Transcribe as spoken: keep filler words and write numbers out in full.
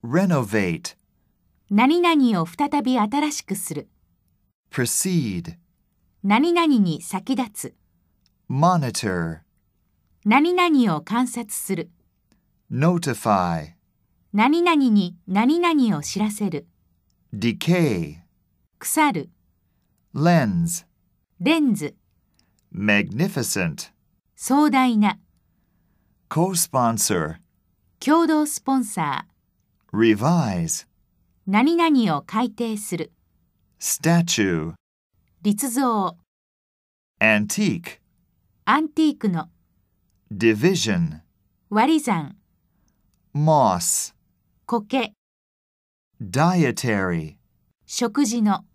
renovate, 何々を再び新しくする。 proceed, 何々に先立つ。 monitor, 何々を観察する。 notify, 何々に何々を知らせる。 decay, 腐る。 lens, レンズ。 magnificent, 壮大な。 co-sponsor, 共同スポンサー。 revise, 何々を改定する。 statue, 立像。 antique, アンティークの。 division, 割り算。 moss, 苔。 dietary. 食事の。